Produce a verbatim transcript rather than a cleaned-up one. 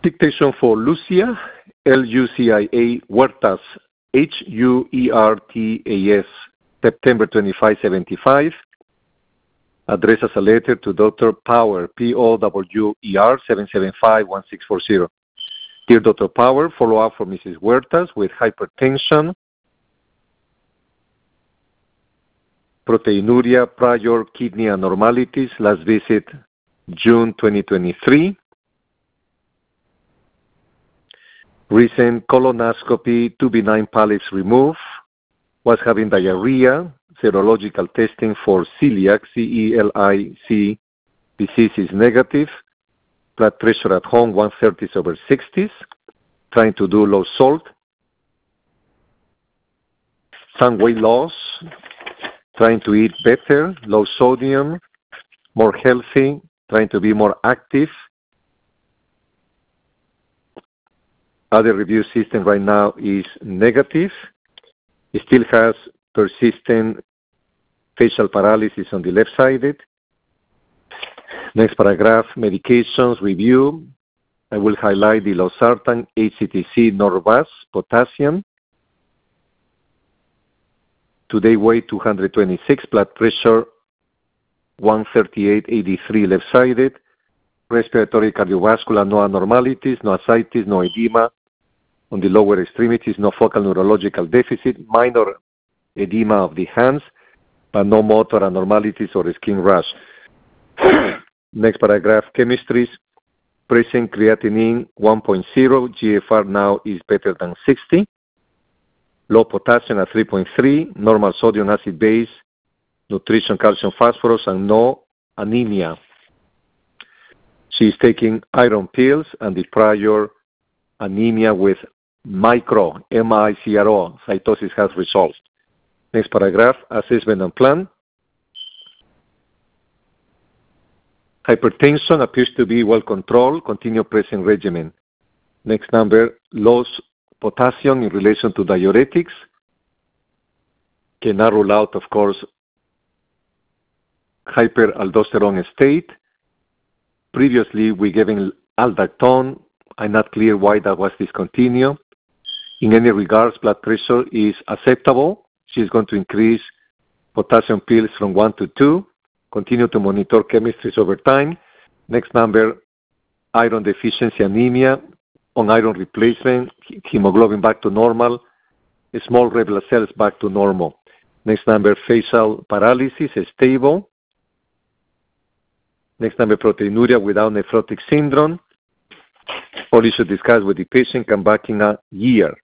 Dictation for Lucia, L U C I A Huertas, H U E R T A S, September twenty-fifth, seventy-five. Address as a letter to Doctor Power, P O W E R, seven seven five, one six four zero. Dear Doctor Power, follow-up for Missus Huertas with hypertension, proteinuria, prior kidney abnormalities, last visit June twenty twenty-three. Recent colonoscopy, two benign polyps removed, was having diarrhea, serological testing for celiac, C E L I C, disease is negative, blood pressure at home one thirty over sixties, trying to do low salt, some weight loss, trying to eat better, low sodium, more healthy, trying to be more active. Other review system right now is negative. It still has persistent facial paralysis on the left-sided. Next paragraph, medications review. I will highlight the losartan, H C T C, Norvasc, potassium. Today weight two hundred twenty-six, blood pressure one thirty-eight eighty-three left-sided. Respiratory cardiovascular, no abnormalities, no ascites, no edema. On the lower extremities, no focal neurological deficit, minor edema of the hands, but no motor abnormalities or skin rash. Next paragraph, chemistries. Present creatinine one point zero, G F R now is better than sixty. Low potassium at three point three, normal sodium acid base, nutrition, calcium, phosphorus, and no anemia. She is taking iron pills, and the prior anemia with micro, M I C R O, cytosis has resolved. Next paragraph, assessment and plan. Hypertension appears to be well controlled, continue pressing regimen. Next number, low potassium in relation to diuretics. Cannot rule out, of course, hyperaldosterone state. Previously, we gave aldactone. I'm not clear why that was discontinued. In any regards, blood pressure is acceptable. She's going to increase potassium pills from one to two. Continue to monitor chemistries over time. Next number, iron deficiency anemia. On iron replacement, hemoglobin back to normal. Small red blood cells back to normal. Next number, facial paralysis is stable. Next number, proteinuria without nephrotic syndrome. All issues discussed with the patient come back in a year.